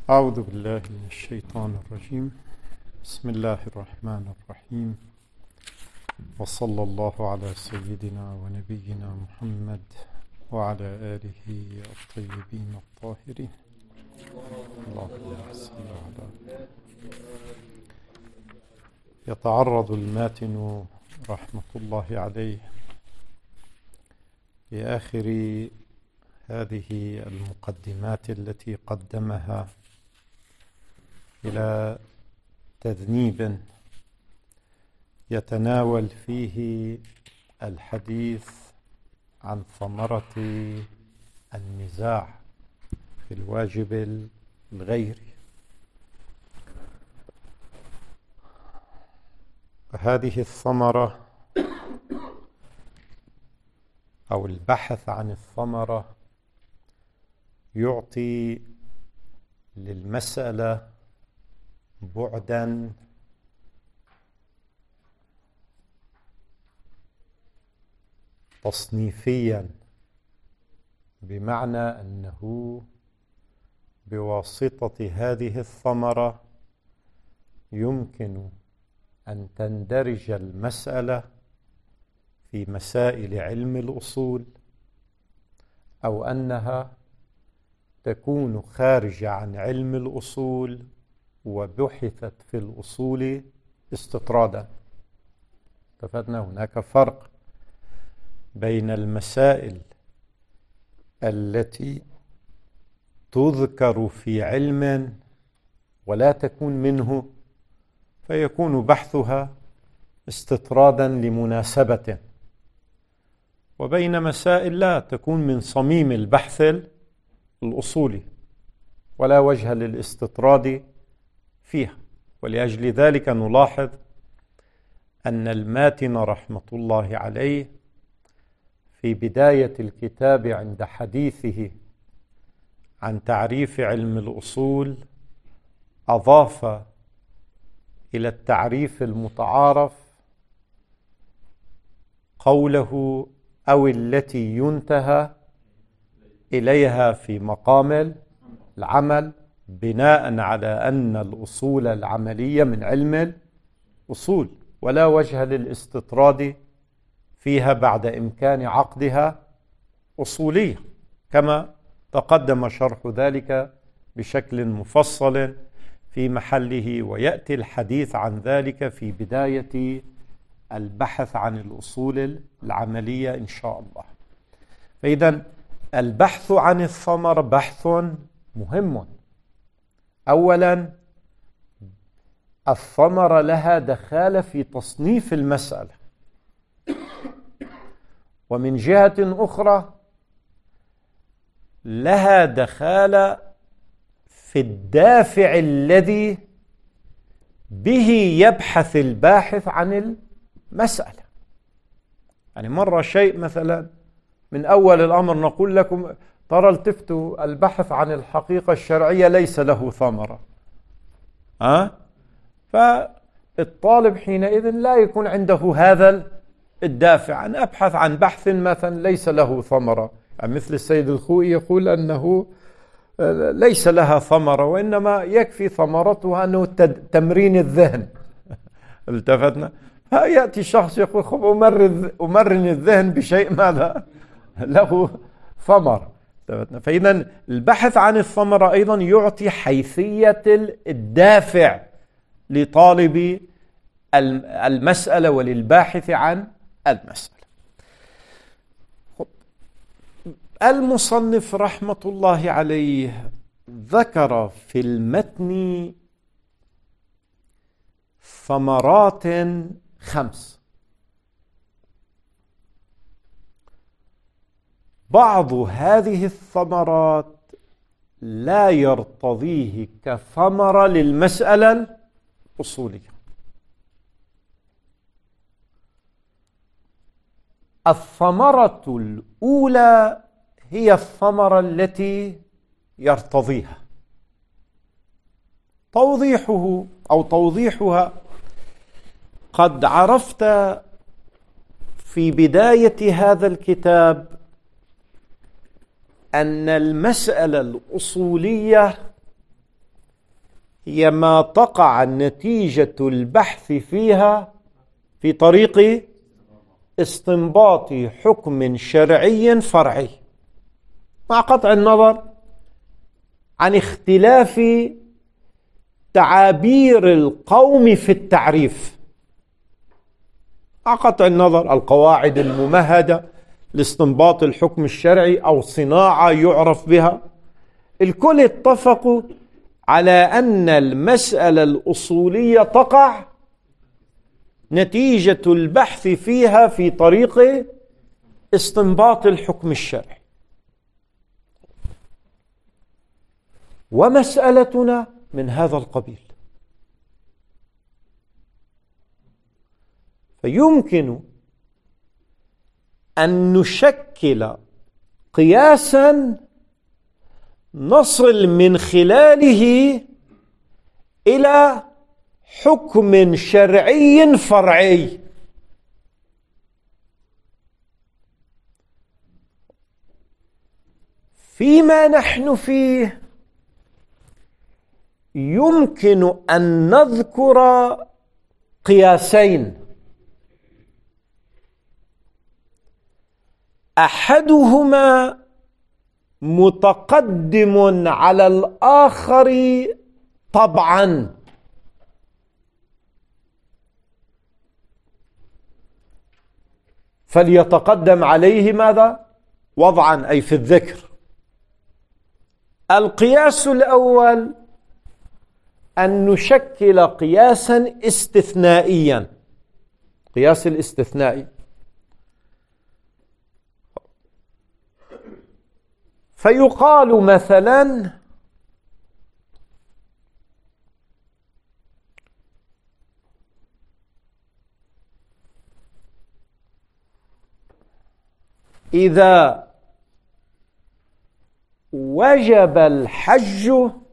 أعوذ بالله من الشيطان الرجيم. بسم الله الرحمن الرحيم، وصلى الله على سيدنا ونبينا محمد وعلى آله الطيبين الطاهرين. اللهم صل على. يتعرض الماتن رحمة الله عليه في آخر هذه المقدمات التي قدمها إلى تذنيب يتناول فيه الحديث عن ثمرة النزاع في الواجب الغيري. هذه الثمرة أو البحث عن الثمرة يعطي للمسألة بعدا تصنيفيا، بمعنى أنه بواسطة هذه الثمرة يمكن أن تندرج المسألة في مسائل علم الأصول، أو أنها تكون خارجة عن علم الأصول وبحثت في الأصول استطرادا. اتفقنا هناك فرق بين المسائل التي تذكر في علم ولا تكون منه فيكون بحثها استطرادا لمناسبة، وبين مسائل لا تكون من صميم البحث الأصولي ولا وجه للاستطراد فيها. ولأجل ذلك نلاحظ أن الماتن رحمة الله عليه في بداية الكتاب عند حديثه عن تعريف علم الأصول أضاف إلى التعريف المتعارف قوله أو التي ينتهى إليها في مقام العمل، بناء على أن الأصول العملية من علم الأصول ولا وجه للاستطراد فيها بعد إمكان عقدها أصولية، كما تقدم شرح ذلك بشكل مفصل في محله، ويأتي الحديث عن ذلك في بداية البحث عن الأصول العملية إن شاء الله. فإذا البحث عن الثمر بحث مهم. أولا، الثمرة لها دخالة في تصنيف المسألة، ومن جهة أخرى لها دخالة في الدافع الذي به يبحث الباحث عن المسألة. يعني مرة شيء مثلا من أول الأمر نقول لكم ترى التفتوا البحث عن الحقيقة الشرعية ليس له ثمرة، فالطالب حينئذ لا يكون عنده هذا الدافع أن أبحث عن بحث مثلا ليس له ثمرة. يعني مثل السيد الخوئي يقول أنه ليس لها ثمرة، وإنما يكفي ثمرتها أنه تمرين الذهن. التفتنا، فيأتي شخص يقول خب أمرن الذهن بشيء ما له ثمر. فإذا البحث عن الثمرة أيضا يعطي حيثية الدافع لطالب المسألة وللباحث عن المسألة. المصنف رحمة الله عليه ذكر في المتن ثمرات 5. بعض هذه الثمرات لا يرتضيه كثمرة للمسألة الأصولية. الثمرة الأولى هي الثمرة التي يرتضيها. توضيحها قد عرفت في بداية هذا الكتاب أن المسألة الأصولية هي ما تقع نتيجة البحث فيها في طريق استنباط حكم شرعي فرعي، مع قطع النظر عن اختلاف تعابير القوم في التعريف، مع قطع النظر القواعد الممهدة لاستنباط الحكم الشرعي أو صناعة يعرف بها. الكل اتفقوا على أن المسألة الأصولية تقع نتيجة البحث فيها في طريق استنباط الحكم الشرعي. ومسألتنا من هذا القبيل، فيمكن أن نشكل قياسا نصل من خلاله إلى حكم شرعي فرعي. فيما نحن فيه يمكن أن نذكر قياسين، أحدهما متقدم على الآخر طبعا، فليتقدم عليه ماذا؟ وضعا، أي في الذكر. القياس الأول أن نشكل قياسا استثنائيا، قياس الاستثنائي، فيقال مثلا إذا وجب الحج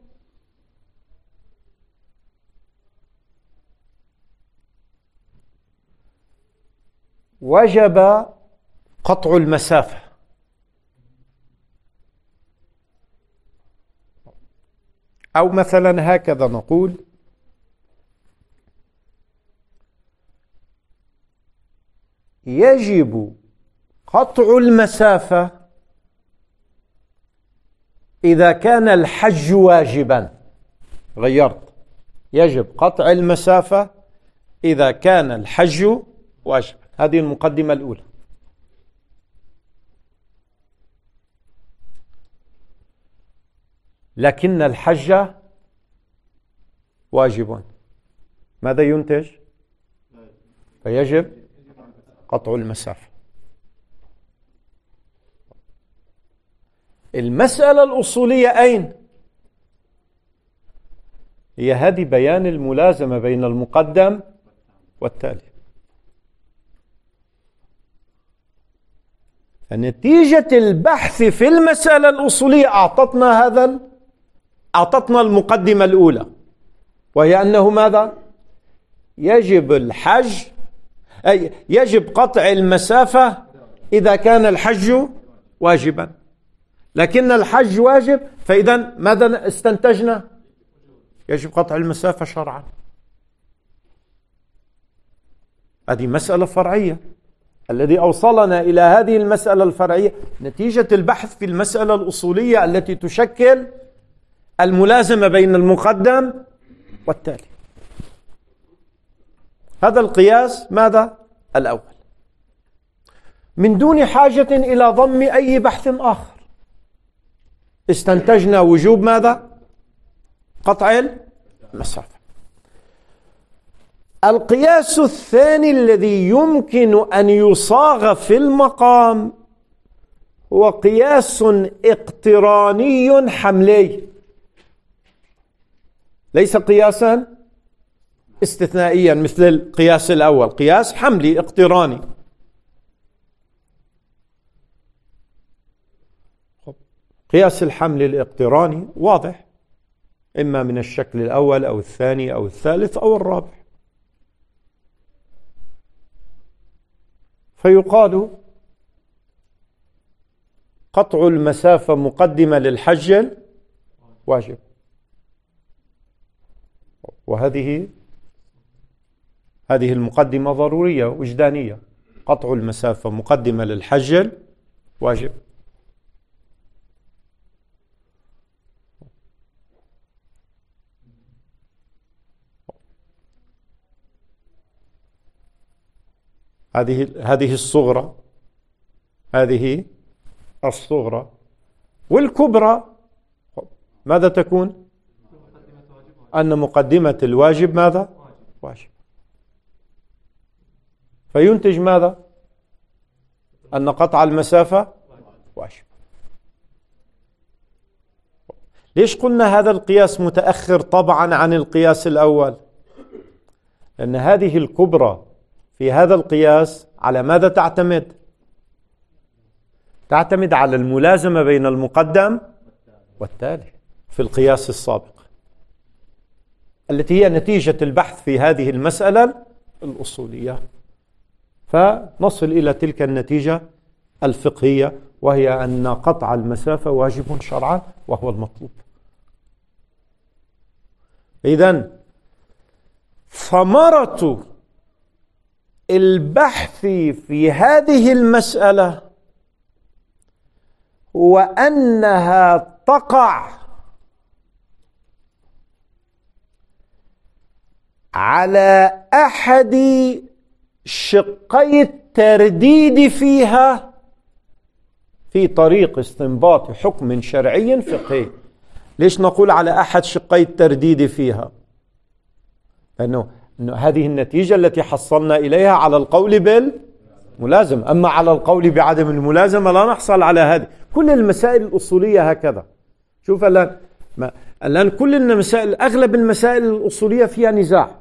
وجب قطع المسافة، أو مثلا هكذا نقول: يجب قطع المسافة إذا كان الحج واجبا. غيرت، يجب قطع المسافة إذا كان الحج واجبا. هذه المقدمة الأولى. لكن الحج واجب، ماذا ينتج؟ فيجب قطع المسافة. المسألة الأصولية أين؟ هي هذه بيان الملازمة بين المقدم والتالي. نتيجة البحث في المسألة الأصولية أعطتنا المقدمة الأولى، وهي أنه ماذا؟ يجب الحج، أي يجب قطع المسافة إذا كان الحج واجبا، لكن الحج واجب، فإذا ماذا استنتجنا؟ يجب قطع المسافة شرعا. هذه مسألة فرعية. الذي أوصلنا إلى هذه المسألة الفرعية نتيجة البحث في المسألة الأصولية التي تشكل الملازمة بين المقدم والتالي. هذا القياس ماذا؟ الأول، من دون حاجة إلى ضم أي بحث آخر استنتجنا وجوب ماذا؟ قطع المسافة. القياس الثاني الذي يمكن أن يصاغ في المقام هو قياس اقتراني حملي، ليس قياسا استثنائيا مثل القياس الأول، قياس حملي اقتراني. قياس الحمل الاقتراني واضح، إما من الشكل الأول أو الثاني أو الثالث أو الرابع. فيقال قطع المسافة مقدمة للحج واجب، وهذه المقدمة ضرورية وجدانية. قطع المسافة مقدمة للحج واجب. هذه الصغرى، هذه الصغرى. والكبرى ماذا تكون؟ أن مقدمة الواجب ماذا؟ واجب. فينتج ماذا؟ أن قطع المسافة واجب. ليش قلنا هذا القياس متأخر طبعا عن القياس الأول؟ لأن هذه الكبرى في هذا القياس على ماذا تعتمد؟ تعتمد على الملازمة بين المقدم والتالي في القياس السابق، التي هي نتيجة البحث في هذه المسألة الأصولية. فنصل إلى تلك النتيجة الفقهية، وهي أن قطع المسافة واجب شرعا وهو المطلوب. إذن ثمرة البحث في هذه المسألة وأنها تقع على أحد شقي الترديد فيها في طريق استنباط حكم شرعي فقهي. ليش نقول على أحد شقي الترديد فيها؟ لأنه هذه النتيجة التي حصلنا إليها على القول بالملازم، أما على القول بعدم الملازمة لا نحصل على هذه. كل المسائل الأصولية هكذا. شوف الآن كل المسائل، أغلب المسائل الأصولية فيها نزاع.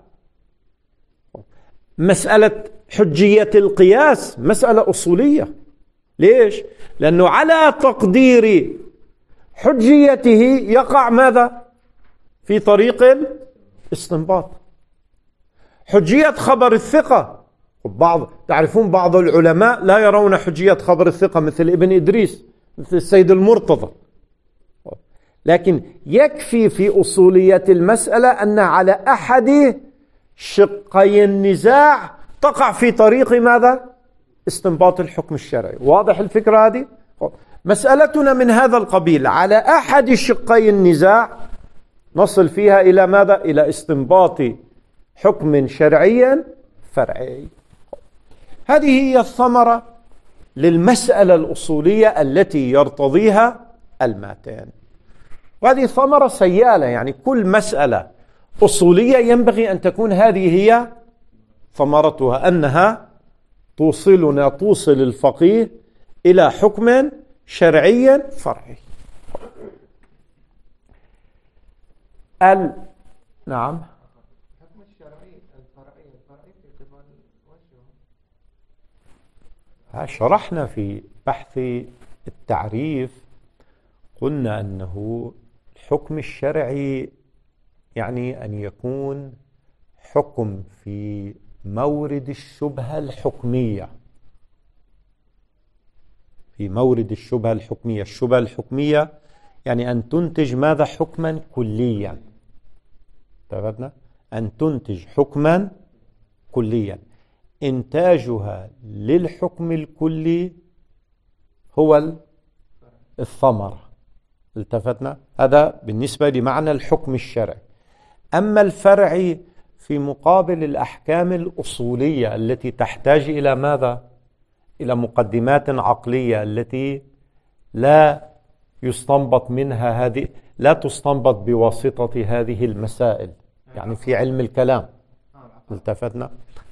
مسألة حجية القياس مسألة أصولية. ليش؟ لأنه على تقدير حجيته يقع ماذا؟ في طريق الاستنباط. حجية خبر الثقة، تعرفون بعض العلماء لا يرون حجية خبر الثقة، مثل ابن إدريس، مثل السيد المرتضى. لكن يكفي في أصولية المسألة أن على أحد شقي النزاع تقع في طريق ماذا؟ استنباط الحكم الشرعي. واضح الفكرة هذه؟ مسألتنا من هذا القبيل، على أحد شقي النزاع نصل فيها إلى ماذا؟ إلى استنباط حكم شرعي فرعي. هذه هي الثمرة للمسألة الأصولية التي يرتضيها الماتين. وهذه ثمرة سيالة، يعني كل مسألة أصولية ينبغي أن تكون هذه هي ثمرتها، أنها توصل الفقيه إلى حكم شرعي فرعي. نعم. الحكم الشرعي الفرعي في قبال وجهه. شرحنا في بحث التعريف، قلنا أنه الحكم الشرعي يعني أن يكون حكم في مورد الشبهة الحكمية. في مورد الشبهة الحكمية. الشبهة الحكمية يعني أن تنتج ماذا؟ حكما كليا. اتفقنا؟ أن تنتج حكما كليا. إنتاجها للحكم الكلي هو الثمرة. التفتنا؟ هذا بالنسبة لمعنى الحكم الشرعي. أما الفرعي في مقابل الأحكام الأصولية التي تحتاج إلى ماذا؟ إلى مقدمات عقلية التي لا يستنبط منها هذه، لا تستنبط بواسطة هذه المسائل، يعني في علم الكلام. التفتنا؟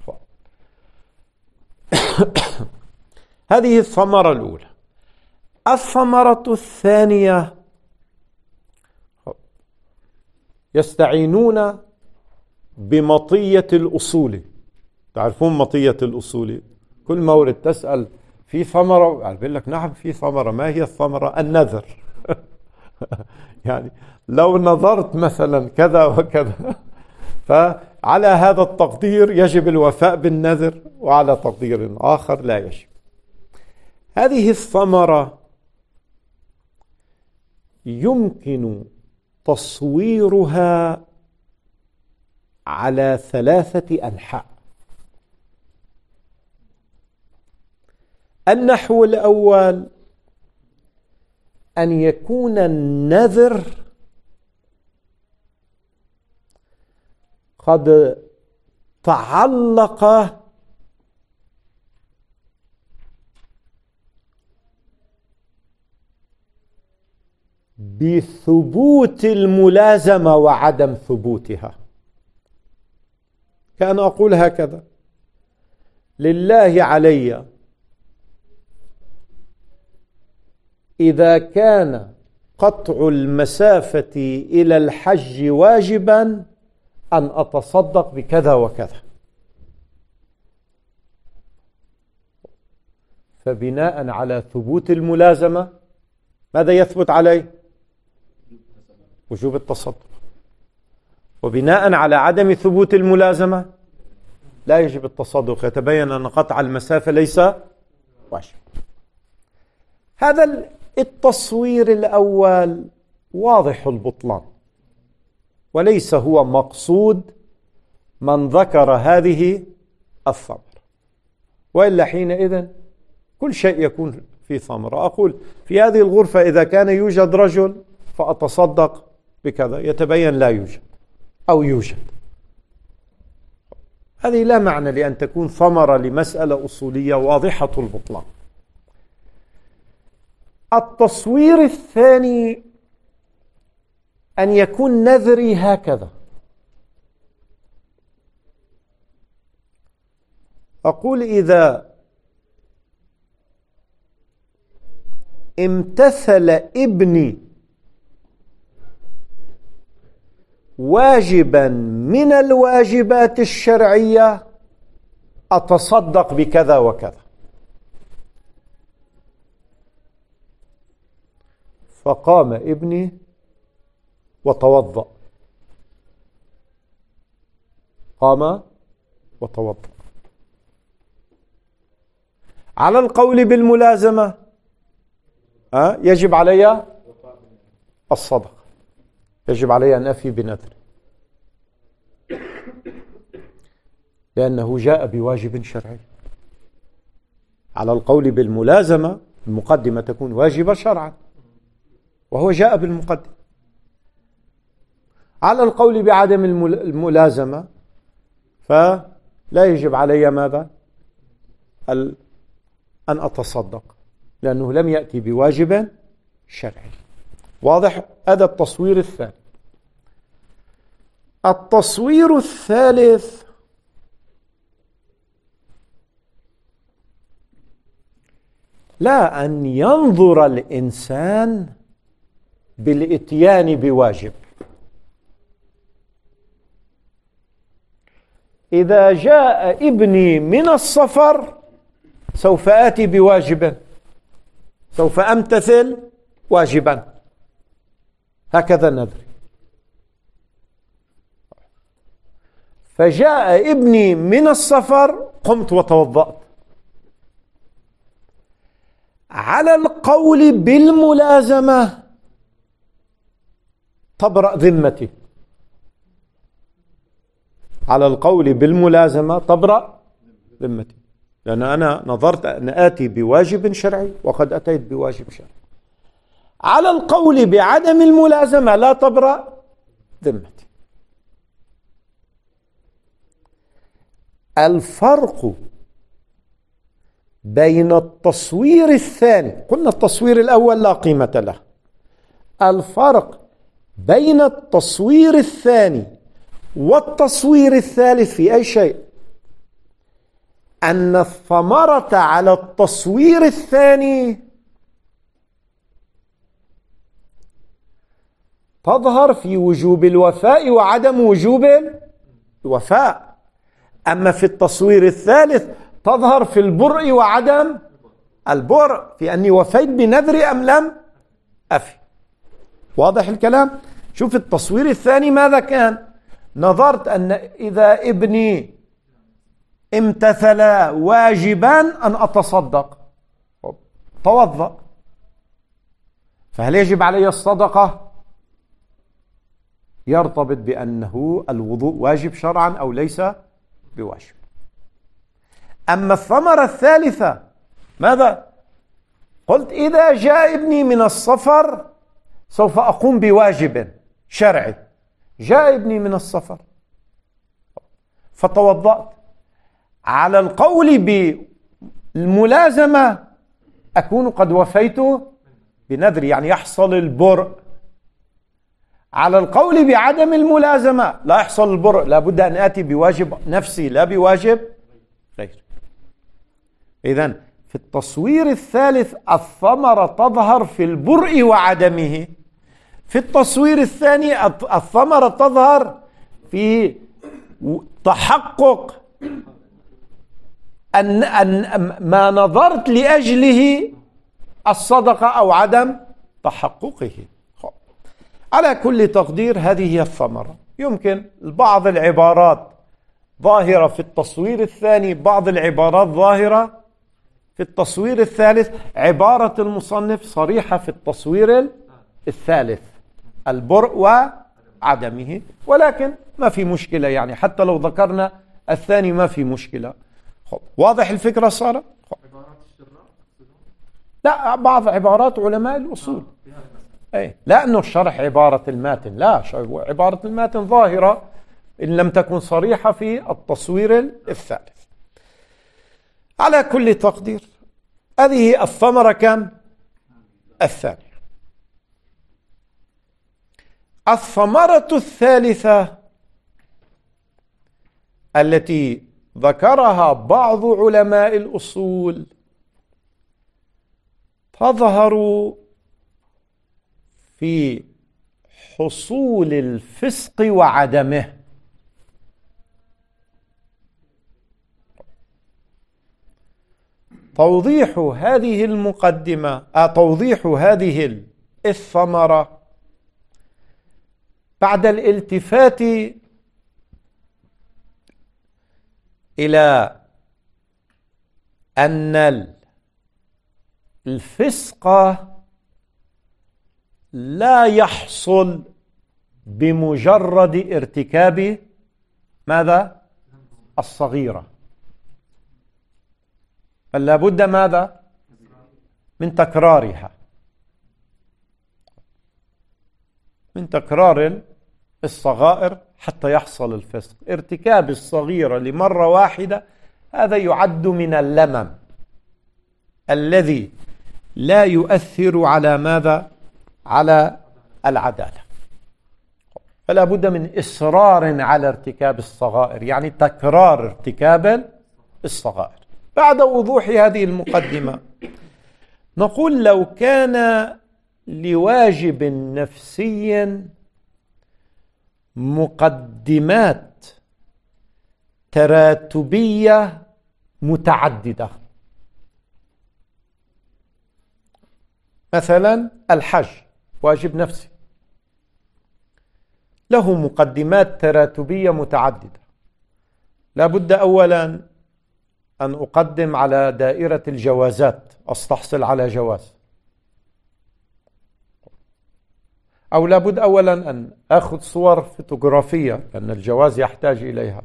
هذه الثمرة الأولى. الثمرة الثانية، يستعينون بمطية الأصول. تعرفون مطية الأصول؟ كل مورد تسأل في ثمرة، بيقول لك نعم في ثمرة. ما هي الثمرة؟ النذر. يعني لو نظرت مثلا كذا وكذا، فعلى هذا التقدير يجب الوفاء بالنذر، وعلى تقدير آخر لا يجب. هذه الثمرة يمكن تصويرها على 3 أنحاء. النحو الأول أن يكون النذر قد تعلق بثبوت الملازمة وعدم ثبوتها. كان أقول هكذا: لله علي إذا كان قطع المسافة إلى الحج واجبا أن أتصدق بكذا وكذا، فبناء على ثبوت الملازمة ماذا يثبت عليه؟ وجوب التصدق. وبناء على عدم ثبوت الملازمة لا يجب التصدق، يتبين أن قطع المسافة ليس واجب. هذا التصوير الأول واضح البطلان، وليس هو مقصود من ذكر هذه الثمرة، وإلا حينئذ كل شيء يكون في ثمرة. أقول في هذه الغرفة إذا كان يوجد رجل فأتصدق بكذا، يتبين لا يوجد أو يوجد. هذه لا معنى لأن تكون ثمرة لمسألة أصولية واضحة البطلان. التصوير الثاني أن يكون نذري هكذا. أقول إذا امتثل ابني واجبا من الواجبات الشرعية أتصدق بكذا وكذا. فقام ابني وتوضأ، قام وتوضأ. على القول بالملازمة يجب علي الصدقة، يجب علي أن أفي بنذر، لأنه جاء بواجب شرعي. على القول بالملازمة المقدمة تكون واجبة شرعا، وهو جاء بالمقدمة. على القول بعدم الملازمة فلا يجب علي ماذا؟ أن أتصدق، لأنه لم يأتي بواجب شرعي. واضح؟ هذا التصوير الثاني. التصوير الثالث لا أن ينظر الإنسان بالإتيان بواجب. إذا جاء ابني من السفر سوف آتي بواجب، سوف أمتثل واجبا، هكذا ندري. فجاء ابني من السفر قمت وتوضأت. على القول بالملازمة تبرأ ذمتي، على القول بالملازمة تبرأ ذمتي، لأن أنا نظرت أن آتي بواجب شرعي وقد أتيت بواجب شرعي. على القول بعدم الملازمة لا تبرأ ذمتي. الفرق بين التصوير الثاني، قلنا التصوير الأول لا قيمة له، الفرق بين التصوير الثاني والتصوير الثالث في أي شيء؟ أن الثمرة على التصوير الثاني تظهر في وجوب الوفاء وعدم وجوب الوفاء، أما في التصوير الثالث تظهر في البرء وعدم البرء، في أني وفيت بنذري أم لم أفي. واضح الكلام؟ شوف التصوير الثاني ماذا كان؟ نظرت أن إذا ابني امتثل واجبا أن أتصدق، توضأ، فهل يجب علي الصدقة؟ يرتبط بأنه الوضوء واجب شرعا أو ليس بواجب. أما الثمرة الثالثة ماذا؟ قلت إذا جاء ابني من السفر سوف أقوم بواجب شرعي. جاء ابني من السفر فتوضأت، على القول بالملازمة أكون قد وفيت بنذري، يعني يحصل البرء. على القول بعدم الملازمة لا يحصل البرء، لابد أن آتي بواجب نفسي لا بواجب غير. إذن في التصوير الثالث الثمرة تظهر في البرء وعدمه. في التصوير الثاني الثمرة تظهر في تحقق أن ما نظرت لأجله الصدقة أو عدم تحققه. على كل تقدير هذه هي الثمرة. يمكن بعض العبارات ظاهرة في التصوير الثاني، بعض العبارات ظاهرة في التصوير الثالث. عبارة المصنف صريحة في التصوير الثالث، البرء وعدمه، ولكن ما في مشكلة، يعني حتى لو ذكرنا الثاني ما في مشكلة. واضح الفكرة صار؟ لا، بعض عبارات علماء الأصول لا أنه الشرح عبارة الماتن، لا، عبارة الماتن ظاهرة إن لم تكن صريحة في التصوير الثالث. على كل تقدير هذه الثمرة كم؟ الثانية. الثمرة الثالثة التي ذكرها بعض علماء الأصول تظهر في حصول الفسق وعدمه. توضيح هذه المقدمة، توضيح هذه الثمرة بعد الالتفات إلى أن الفسق لا يحصل بمجرد ارتكاب ماذا؟ الصغيرة، بل لابد ماذا؟ من تكرارها، من تكرار الصغائر حتى يحصل الفسق. ارتكاب الصغيرة لمرة واحدة هذا يعد من اللمم الذي لا يؤثر على ماذا؟ على العدالة. فلا بد من إصرار على ارتكاب الصغائر، يعني تكرار ارتكاب الصغائر. بعد وضوح هذه المقدمة نقول لو كان لواجب نفسي مقدمات تراتبية متعددة، مثلا الحج واجب نفسي له مقدمات تراتبية متعددة. لا بد أولا أن أقدم على دائرة الجوازات، أستحصل على جواز، أو لابد أولا أن أخذ صور فوتوغرافية لأن الجواز يحتاج إليها،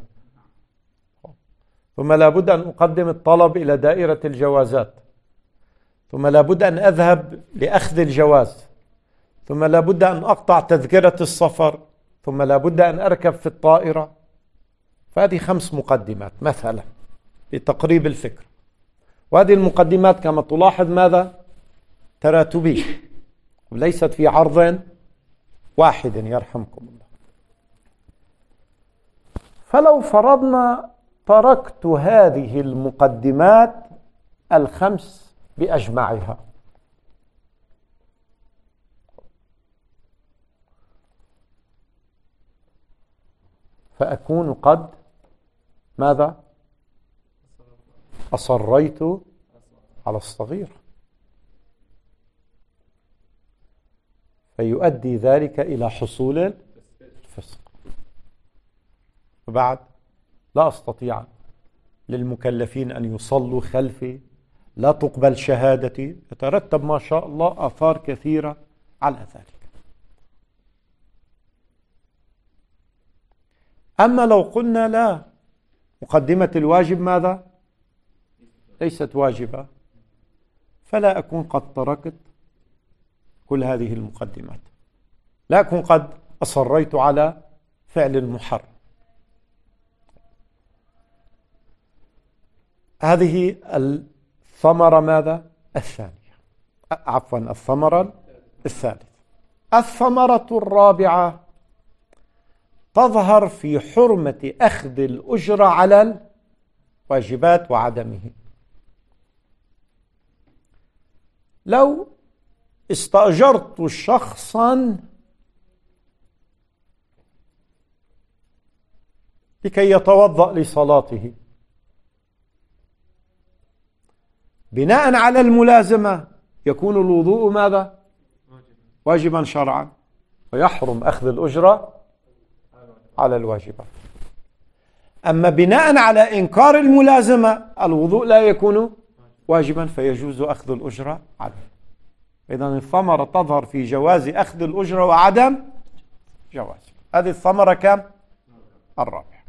ثم لابد أن أقدم الطلب إلى دائرة الجوازات، ثم لابد أن أذهب لأخذ الجواز، ثم لابد أن أقطع تذكرة السفر، ثم لابد أن أركب في الطائرة. فهذه 5 مقدمات مثلا لتقريب الفكر، وهذه المقدمات كما تلاحظ ماذا؟ تراتبية وليست في عرض واحد يرحمكم الله. فلو فرضنا تركت هذه المقدمات 5 بأجمعها، فأكون قد ماذا؟ أصريت على الصغير، فيؤدي ذلك إلى حصول الفسق. وبعد لا أستطيع للمكلفين أن يصلوا خلفي، لا تقبل شهادتي، يترتب ما شاء الله آثار كثيرة على ذلك. أما لو قلنا لا، مقدمة الواجب ماذا؟ ليست واجبة، فلا أكون قد تركت كل هذه المقدمات، لا أكون قد أصريت على فعل المحرم. هذه الثمرة ماذا؟ الثانية، عفوا الثمرة الثالثة. الثمرة الرابعة تظهر في حرمة أخذ الأجرة على الواجبات وعدمه. لو استأجرت شخصا لكي يتوضأ لصلاته بناء على الملازمة، يكون الوضوء ماذا؟ واجبا شرعا، ويحرم أخذ الأجرة على الواجبات. أما بناء على إنكار الملازمة الوضوء لا يكون واجبا، فيجوز أخذ الأجرة عليه. إذن الثمرة تظهر في جواز أخذ الأجرة وعدم جواز. هذه الثمرة كم؟ الرابعة.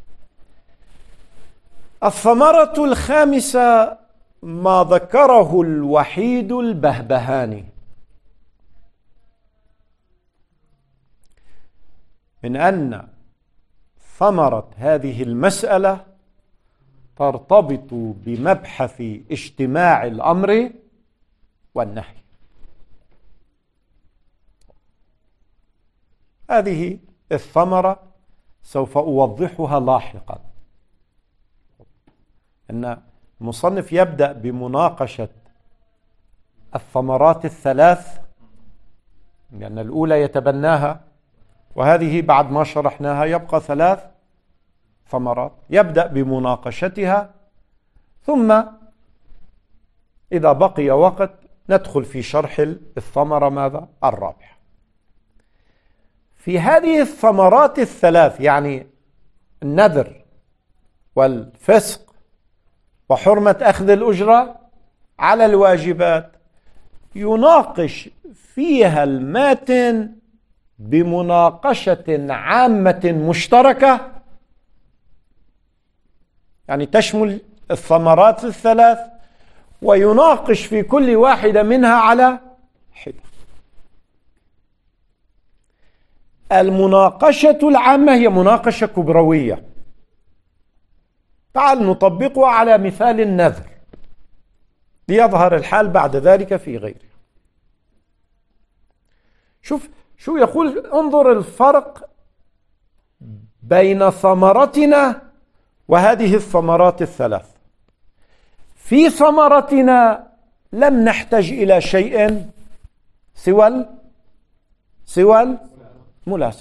الثمرة الخامسة ما ذكره الوحيد البهبهاني من أن ثمرة هذه المسألة ترتبط بمبحث اجتماع الأمر والنهي. هذه الثمرة سوف أوضحها لاحقا. أن المصنف يبدأ بمناقشة الثمرات الثلاث، لأن الأولى يتبناها، وهذه بعد ما شرحناها يبقى ثلاث ثمرات، يبدأ بمناقشتها، ثم إذا بقي وقت ندخل في شرح الثمرة ماذا؟ الرابعة. في هذه الثمرات الثلاث، يعني النذر والفسق وحرمة أخذ الأجرة على الواجبات، يناقش فيها الماتن بمناقشة عامة مشتركة، يعني تشمل الثمرات الثلاث، ويناقش في كل واحدة منها على حدة. المناقشة العامة هي مناقشة كبروية. تعال نطبقها على مثال النذر ليظهر الحال بعد ذلك في غيره. شوف شو يقول، انظر الفرق بين ثمرتنا وهذه الثمرات الثلاث. في ثمرتنا لم نحتاج إلى شيء سوى الملازمة.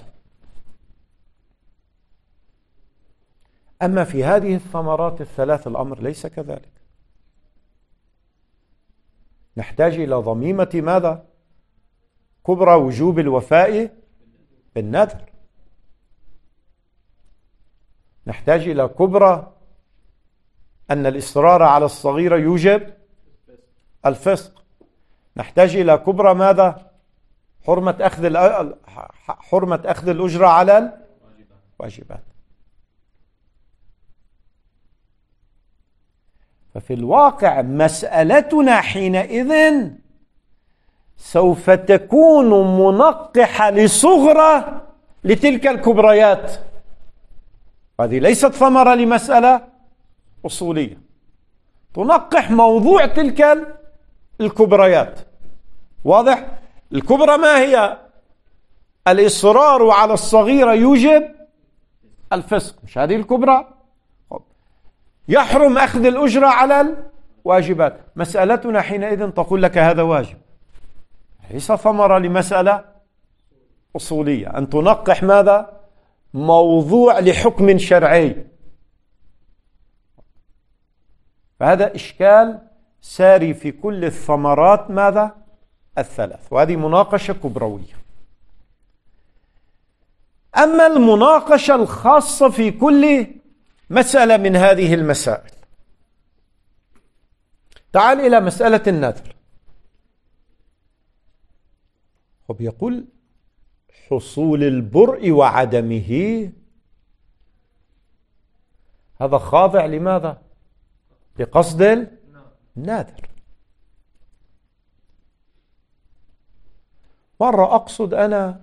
أما في هذه الثمرات الثلاث الأمر ليس كذلك. نحتاج إلى ضميمة ماذا؟ كبرى وجوب الوفاء بالنذر. نحتاج إلى كبرى أن الإصرار على الصغيرة يوجب الفسق. نحتاج إلى كبرى ماذا؟ حرمة أخذ الأجرة على الواجبات. ففي الواقع مسألتنا حينئذ سوف تكون منقحة لصغرى لتلك الكبريات. هذه ليست ثمرة لمسألة أصولية، تنقح موضوع تلك الكبريات. واضح؟ الكبرى ما هي؟ الإصرار على الصغيرة يوجب الفسق، مش هذه الكبرى؟ يحرم أخذ الأجرة على الواجبات. مسألتنا حينئذ تقول لك هذا واجب، ليس ثمرة لمسألة أصولية أن تنقح ماذا؟ موضوع لحكم شرعي. فهذا إشكال ساري في كل الثمرات ماذا؟ الثلاث، وهذه مناقشة كبروية. أما المناقشة الخاصة في كل مسألة من هذه المسائل، تعال إلى مسألة النذر. يقول حصول البرء وعدمه هذا خاضع لماذا؟ لقصد النادر. مرة أقصد أنا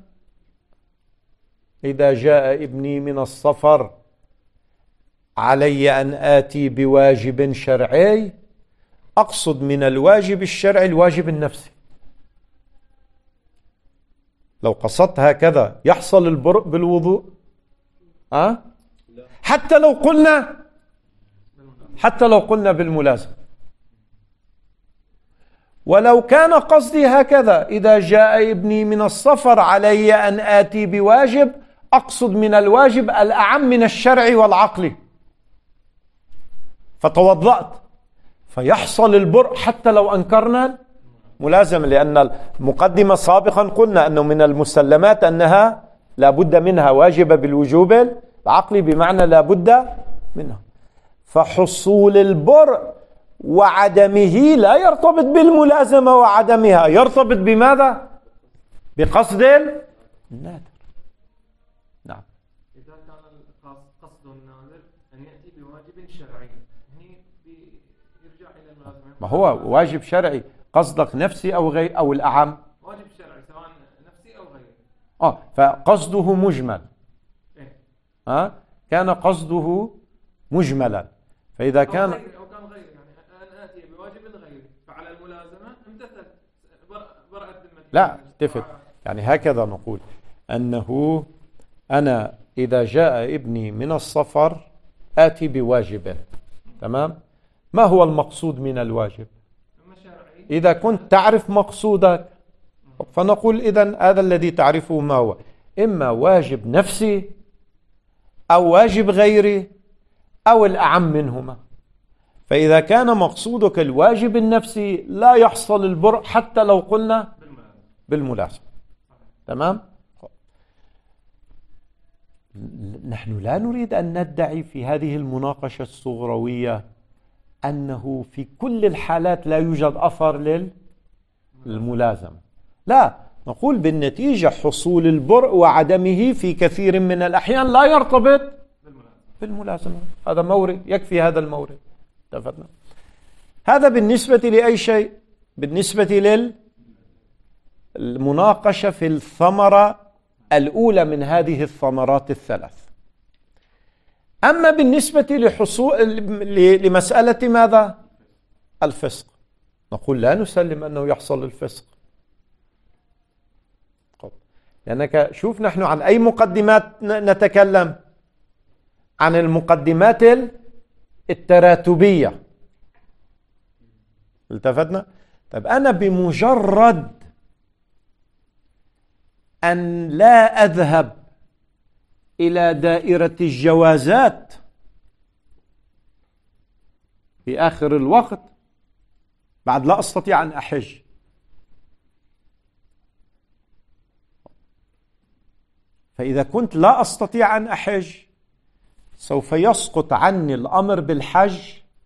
إذا جاء ابني من السفر علي أن آتي بواجب شرعي، أقصد من الواجب الشرعي الواجب النفسي. لو قصدت هكذا يحصل البرء بالوضوء؟ حتى لو قلنا بالملازم. ولو كان قصدي هكذا إذا جاء ابني من السفر علي أن آتي بواجب، أقصد من الواجب الأعم من الشرع والعقل، فتوضأت فيحصل البرء حتى لو أنكرنا ملازمة، لأن المقدمة سابقا قلنا أنه من المسلمات أنها لا بد منها واجبة بالوجوب العقلي، بمعنى لا بد منها. فحصول البرء وعدمه لا يرتبط بالملازمة وعدمها، يرتبط بماذا؟ بقصد النادر. نعم. إذا كان قصد النادر أن يأتي بواجب شرعي، يرجع إلى الملازمة. ما هو واجب شرعي، قصدك نفسي أو غير أو الأعم؟ واجب شرعي سواء نفسي أو غير. فقصده مجمل. كان قصده مجملا، فإذا كان أو كان غير، يعني أن آتي بواجب غير فعلى الملازمة امتثل برأت ذمتي. لا اتفق، يعني هكذا نقول أنه أنا إذا جاء ابني من السفر آتي بواجب، تمام؟ ما هو المقصود من الواجب؟ إذا كنت تعرف مقصودك فنقول إذن هذا الذي تعرفه ما هو، إما واجب نفسي أو واجب غيري أو الأعم منهما. فإذا كان مقصودك الواجب النفسي لا يحصل البرء حتى لو قلنا بالملازمة. تمام؟ نحن لا نريد أن ندعي في هذه المناقشة الصغروية أنه في كل الحالات لا يوجد أثر للملازمة، لا، نقول بالنتيجة حصول البرء وعدمه في كثير من الأحيان لا يرتبط بالملازمة. هذا مورد، يكفي هذا المورد. اتفقنا؟ هذا بالنسبة لأي شيء، بالنسبة للمناقشة في الثمرة الأولى من هذه الثمرات الثلاث. أما بالنسبة لمسألة ماذا؟ الفسق، نقول لا نسلم أنه يحصل الفسق، لأنك شوف نحن عن أي مقدمات نتكلم؟ عن المقدمات التراتبية. التفتنا؟ طيب أنا بمجرد أن لا أذهب إلى دائرة الجوازات في آخر الوقت بعد لا أستطيع أن أحج. فإذا كنت لا أستطيع أن أحج سوف يسقط عني الأمر بالحج،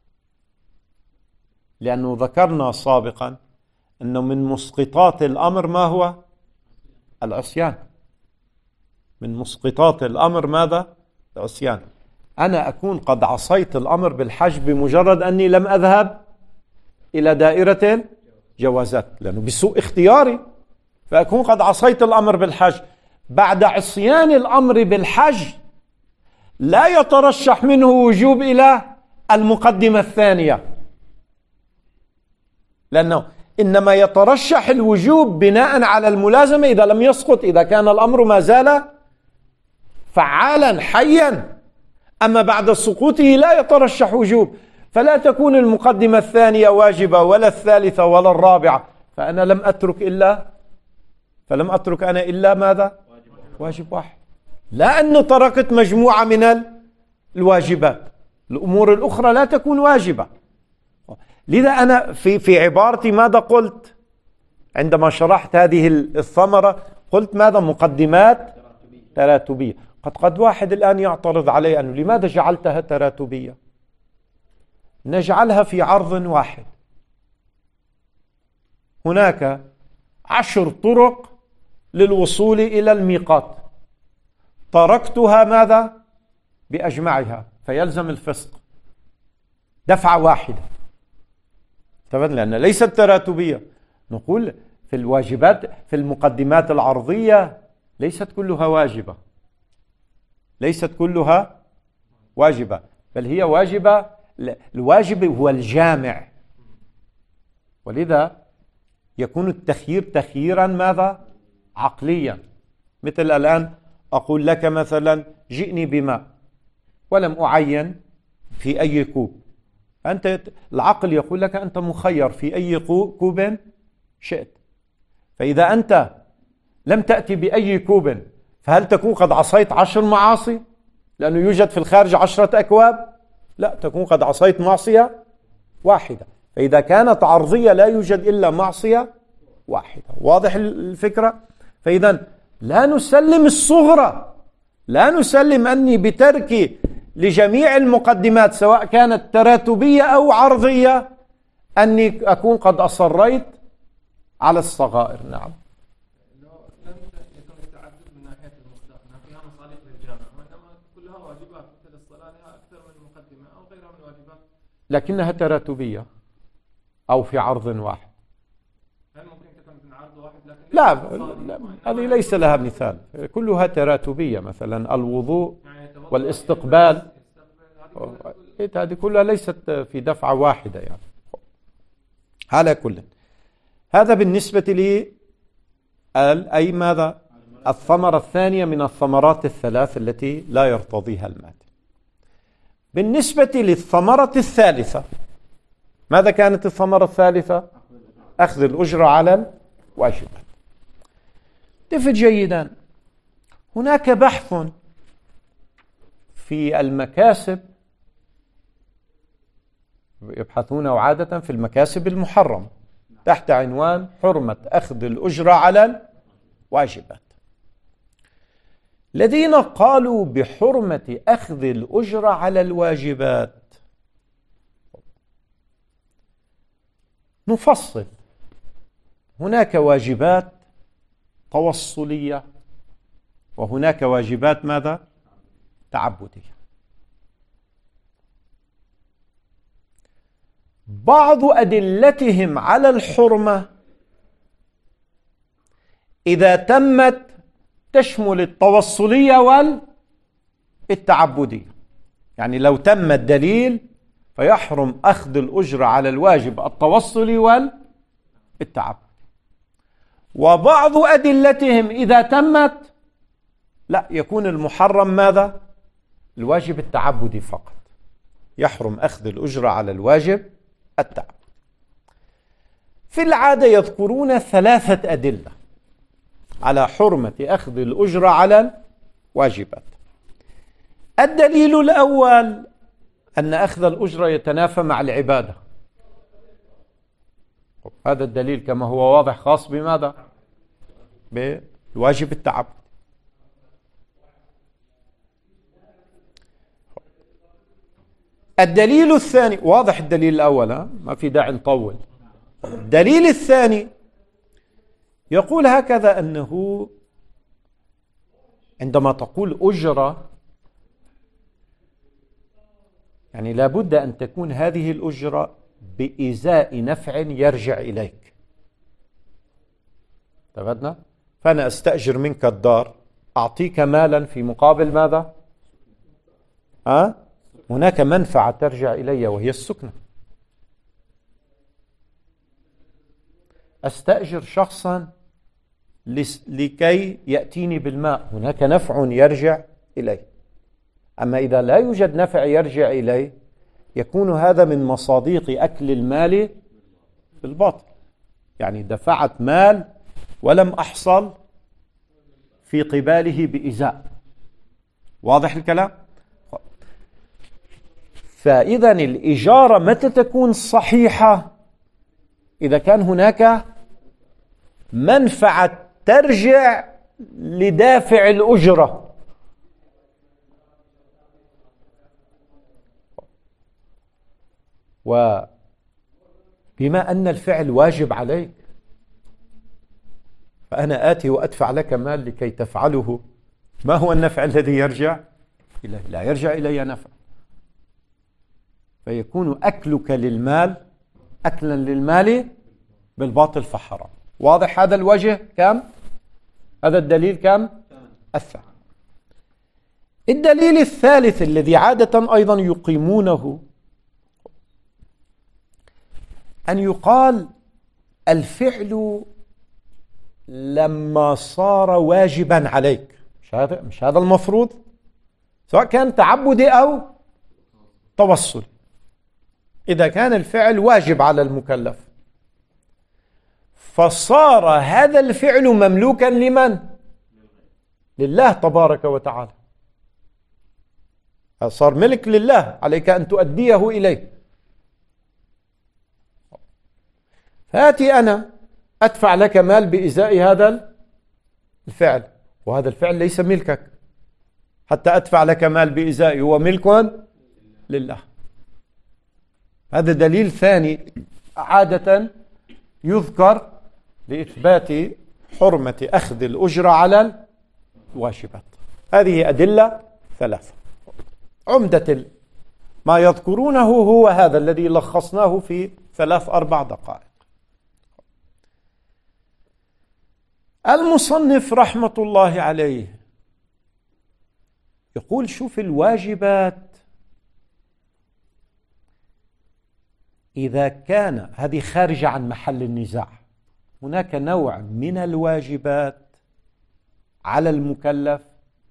لأنه ذكرنا سابقا أنه من مسقطات الأمر ما هو؟ العصيان. من مسقطات الأمر ماذا؟ العصيان. أنا أكون قد عصيت الأمر بالحج بمجرد أني لم أذهب إلى دائرة الجوازات، لأنه بسوء اختياري، فأكون قد عصيت الأمر بالحج. بعد عصيان الأمر بالحج لا يترشح منه وجوب إلى المقدمة الثانية، لأنه إنما يترشح الوجوب بناء على الملازمة إذا لم يسقط، إذا كان الأمر ما زال فعالا حيا. أما بعد سقوطه لا يترشح وجوب، فلا تكون المقدمة الثانية واجبة ولا الثالثة ولا الرابعة. فأنا لم أترك أنا إلا ماذا؟ واجب واحد. لا أن تركت مجموعة من الواجبات، الأمور الأخرى لا تكون واجبة. لذا أنا في عبارتي ماذا قلت عندما شرحت هذه الثمرة؟ قلت ماذا؟ مقدمات تراتبية. قد واحد الآن يعترض علي أنه لماذا جعلتها تراتبية؟ نجعلها في عرض واحد. هناك 10 طرق للوصول إلى الميقات، تركتها ماذا؟ بأجمعها، فيلزم الفسق دفعة واحدة. لأن ليست تراتبية. نقول في الواجبات في المقدمات العرضية ليست كلها واجبة، ليست كلها واجبة، بل هي واجبة. الواجب هو الجامع، ولذا يكون التخيير تخييرا ماذا؟ عقليا. مثل الآن أقول لك مثلا جئني بماء ولم أعين في أي كوب، أنت العقل يقول لك أنت مخير في أي كوب شئت. فإذا أنت لم تأتي بأي كوب فهل تكون قد عصيت 10 معاصي؟ لأنه يوجد في الخارج 10 أكواب؟ لا، تكون قد عصيت معصية واحدة. فإذا كانت عرضية لا يوجد إلا معصية واحدة. واضح الفكرة؟ فإذا لا نسلم الصغرى، لا نسلم أني بتركي لجميع المقدمات سواء كانت تراتبية أو عرضية أني أكون قد أصريت على الصغائر. نعم. لو لم يكن التعدد من ناحية المصداق فيها مصالح للجامع، وإنما كلها واجبات مثل الصلاة لها أكثر من مقدمة أو غيرها من الواجبات، لكنها تراتبية أو في عرض واحد. هل ممكن تكون من عرض واحد؟ لكن لا، هذه ليس لها مثال، كلها تراتبية. مثلا الوضوء والاستقبال هذه كلها ليست في دفعة واحدة يعني. على كل هذا بالنسبة لي أي ماذا؟ الثمرة الثانية من الثمرات الثلاث التي لا يرتضيها المادة. بالنسبة للثمرة الثالثة، ماذا كانت الثمرة الثالثة؟ أخذ الأجرة على الواجبات. تفت جيدا، هناك بحث في المكاسب، يبحثونه عادة في المكاسب المحرمة تحت عنوان حرمة أخذ الأجرة على الواجبات. الذين قالوا بحرمة أخذ الأجرة على الواجبات نفصل. هناك واجبات توصلية وهناك واجبات ماذا؟ تعبدية. بعض أدلتهم على الحرمة إذا تمت تشمل التوصلية والتعبدية. يعني لو تم الدليل فيحرم أخذ الأجرة على الواجب التوصلي والتعبدي. وبعض أدلتهم إذا تمت لا، يكون المحرم ماذا؟ الواجب التعبدي فقط، يحرم أخذ الأجرة على الواجب التعبدي. في العادة يذكرون 3 أدلة على حرمة أخذ الأجرة على الواجبات. الدليل الأول أن أخذ الأجرة يتنافى مع العبادة. هذا الدليل كما هو واضح خاص بماذا؟ بالواجب التعبد. الدليل الثاني واضح، الدليل الأول ما في داعي نطول. الدليل الثاني يقول هكذا أنه عندما تقول أجرة يعني لابد أن تكون هذه الأجرة بإزاء نفع يرجع إليك. اتفقنا؟ فأنا أستأجر منك الدار، أعطيك مالا في مقابل ماذا؟ هناك منفعة ترجع إلي وهي السكنة. أستأجر شخصا لكي يأتيني بالماء، هناك نفع يرجع إلي. أما إذا لا يوجد نفع يرجع إلي يكون هذا من مصاديق أكل المال بالباطل. يعني دفعت مال ولم أحصل في قباله بإزاء. واضح الكلام؟ فإذا الإجارة متى تكون صحيحة؟ إذا كان هناك منفعة ترجع لدافع الأجرة. وبما أن الفعل واجب عليك فأنا آتي وأدفع لك مال لكي تفعله، ما هو النفع الذي يرجع إليه؟ لا يرجع إلي نفع. فيكون أكلك للمال أكلا للمال بالباطل فحرام. واضح هذا الوجه كم؟ هذا الدليل كم؟ الثاني. الدليل الثالث الذي عادة أيضا يقيمونه أن يقال الفعل لما صار واجبا عليك، مش هذا المفروض، سواء كان تعبدي أو توصل. إذا كان الفعل واجب على المكلف فصار هذا الفعل مملوكا لمن؟ لله تبارك وتعالى، صار ملك لله، عليك أن تؤديه إليه. فآتي أنا أدفع لك مال بإزاء هذا الفعل، وهذا الفعل ليس ملكك، حتى أدفع لك مال بإزائه هو ملك لله. هذا دليل ثاني عادة يذكر لإثبات حرمة أخذ الأجرة على الواجبات. هذه أدلة ثلاثة. عمدة ما يذكرونه هو هذا الذي لخصناه في 3-4 دقائق. المصنف رحمة الله عليه يقول شوف الواجبات إذا كان هذه خارجة عن محل النزاع، هناك نوع من الواجبات على المكلف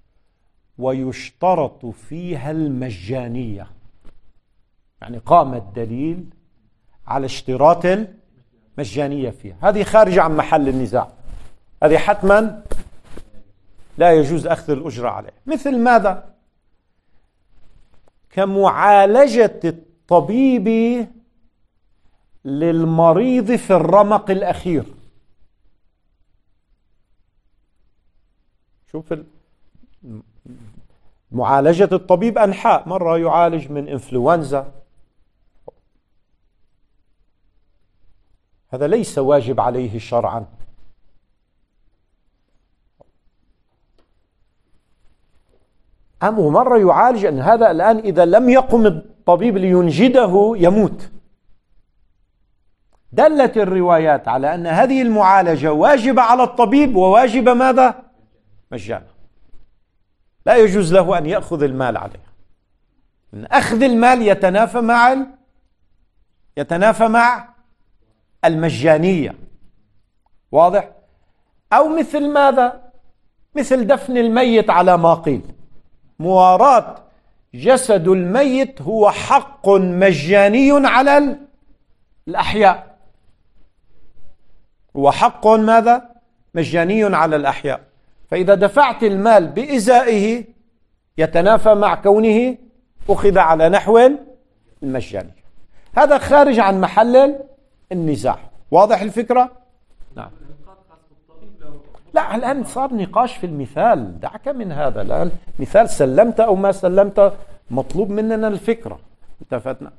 ويشترط فيها المجانية، يعني قام الدليل على اشتراط المجانية فيها، هذه خارجة عن محل النزاع، هذه حتما لا يجوز أخذ الأجرة عليه. مثل ماذا؟ كمعالجة الطبيب للمريض في الرمق الأخير. شوف معالجة الطبيب أنحاء، مرة يعالج من إنفلونزا، هذا ليس واجب عليه شرعا. أما مرة يعالج أن هذا الآن إذا لم يقم الطبيب لينجده يموت. دلت الروايات على أن هذه المعالجة واجبة على الطبيب وواجبة ماذا؟ مجانا، لا يجوز له أن يأخذ المال عليها. من أخذ المال يتنافى مع المجانية. واضح؟ أو مثل ماذا؟ مثل دفن الميت على ما قيل، مواراة جسد الميت هو حق مجاني على الأحياء، هو حق ماذا؟ مجاني على الأحياء. فإذا دفعت المال بإزائه يتنافى مع كونه أخذ على نحو المجاني، هذا خارج عن محل النزاع. واضح الفكرة؟ نعم. لا، الآن صار نقاش في المثال، دعك من هذا. الآن مثال سلمت أو ما سلمت، مطلوب مننا الفكرة. اتفقنا؟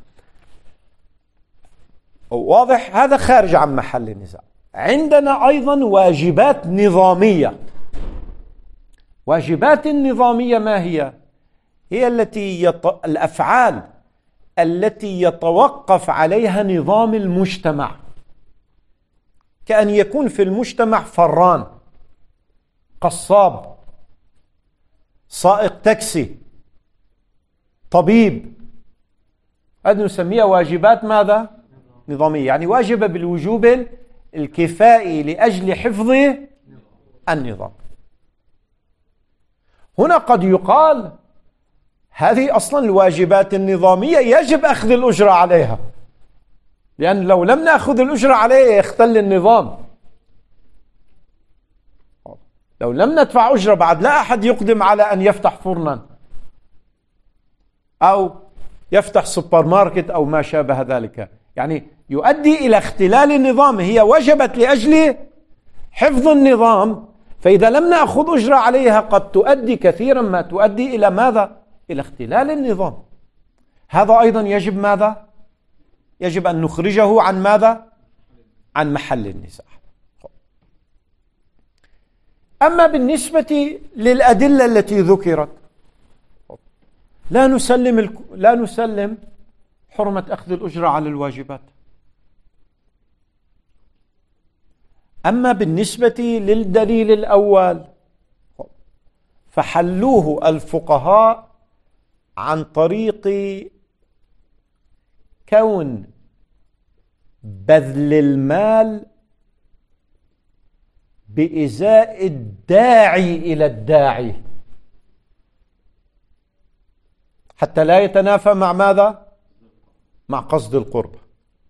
واضح؟ هذا خارج عن محل النزاع. عندنا أيضا واجبات نظامية. واجبات النظامية ما هي؟ هي التي الأفعال التي يتوقف عليها نظام المجتمع، كأن يكون في المجتمع فران، قصاب، سائق تاكسي، طبيب، هذه نسميها واجبات ماذا؟ نظامية، يعني واجبة بالوجوب الكفائي لأجل حفظ النظام. هنا قد يقال هذه أصلا الواجبات النظامية يجب أخذ الأجرة عليها، لأن لو لم نأخذ الأجرة عليها يختل النظام. لو لم ندفع أجرة بعد لا أحد يقدم على أن يفتح فرنا أو يفتح سوبر ماركت أو ما شابه ذلك، يعني يؤدي إلى اختلال النظام. هي وجبت لأجل حفظ النظام، فإذا لم نأخذ أجرة عليها قد تؤدي كثيرا ما تؤدي إلى ماذا؟ إلى اختلال النظام. هذا أيضا يجب ماذا؟ يجب أن نخرجه عن ماذا؟ عن محل النزاع. أما بالنسبة للأدلة التي ذكرت لا نسلم حرمة أخذ الأجرة على الواجبات. أما بالنسبة للدليل الأول فحلوه الفقهاء عن طريق كون بذل المال بإزاء الداعي إلى الداعي حتى لا يتنافى مع ماذا؟ مع قصد القربة.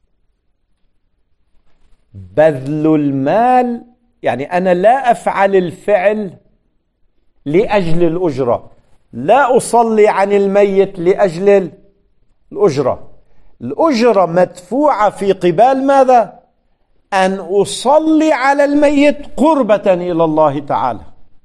بذل المال يعني أنا لا أفعل الفعل لأجل الأجرة، لا أصلي عن الميت لأجل الأجرة. الأجرة مدفوعة في قبال ماذا؟ أن أصلي على الميت قربة إلى الله تعالى.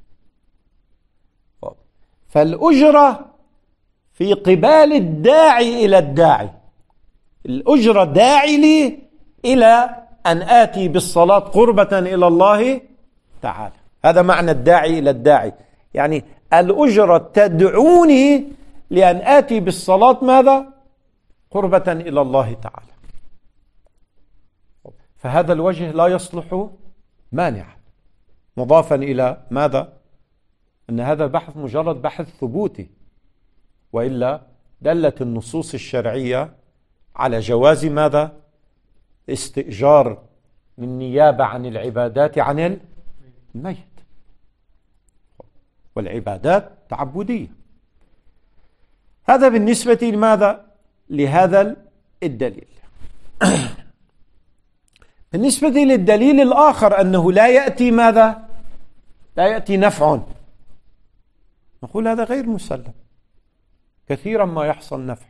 فالأجرة في قبال الداعي إلى الداعي، الأجرة داعي لي إلى أن آتي بالصلاة قربة إلى الله تعالى. هذا معنى الداعي إلى الداعي، يعني الأجرة تدعوني لأن آتي بالصلاة ماذا؟ قربة إلى الله تعالى. فهذا الوجه لا يصلح مانعا، مضافا إلى ماذا؟ أن هذا بحث مجرد بحث ثبوتي، وإلا دلت النصوص الشرعية على جواز ماذا؟ استئجار النيابة عن العبادات عن الميت، والعبادات تعبدية. هذا بالنسبة لماذا؟ لهذا الدليل. بالنسبة للدليل الآخر أنه لا يأتي ماذا؟ لا يأتي نفع، نقول هذا غير مسلم. كثيرا ما يحصل نفع.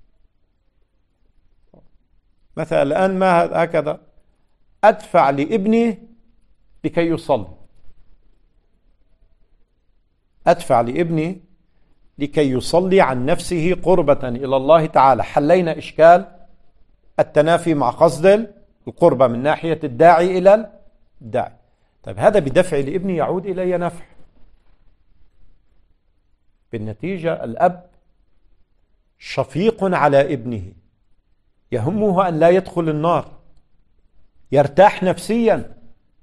مثلا الآن ما هكذا أدفع لابني لكي يصلي، أدفع لابني لكي يصلي عن نفسه قربة إلى الله تعالى. حلينا إشكال التنافي مع قصد القربة من ناحية الداعي إلى الداعي. طيب هذا بدفع لابني يعود إلي نفع، بالنتيجة الأب شفيق على ابنه، يهمه أن لا يدخل النار، يرتاح نفسيا،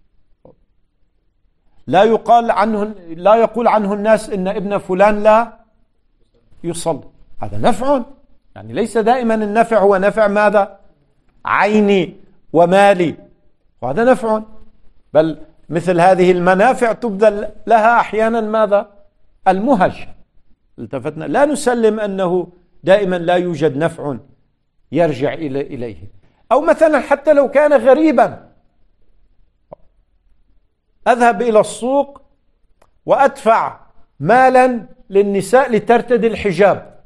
لا يقول عنه الناس إن ابن فلان لا يصلي. هذا نفع، يعني ليس دائما النفع هو نفع ماذا؟ عيني ومالي، وهذا نفع، بل مثل هذه المنافع تبذل لها أحيانا ماذا؟ المهج. التفتنا لا نسلم أنه دائما لا يوجد نفع يرجع إليه. أو مثلا حتى لو كان غريبا، أذهب إلى السوق وأدفع مالا للنساء لترتدي الحجاب،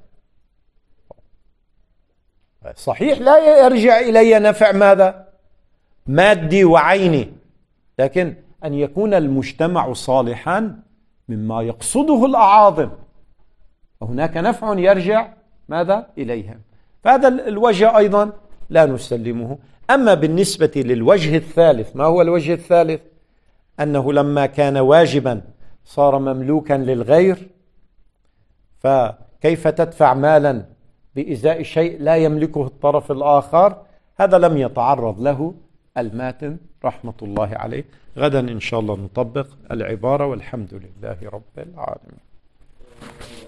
صحيح لا يرجع إلي نفع ماذا؟ مادي وعيني، لكن أن يكون المجتمع صالحا مما يقصده الأعاظم، وهناك نفع يرجع ماذا؟ إليهم. فهذا الوجه أيضا لا نسلمه. أما بالنسبة للوجه الثالث، ما هو الوجه الثالث؟ أنه لما كان واجبا صار مملوكا للغير، فكيف تدفع مالا بإزاء شيء لا يملكه الطرف الآخر؟ هذا لم يتعرض له الماتن رحمة الله عليه. غدا إن شاء الله نطبق العبارة، والحمد لله رب العالمين.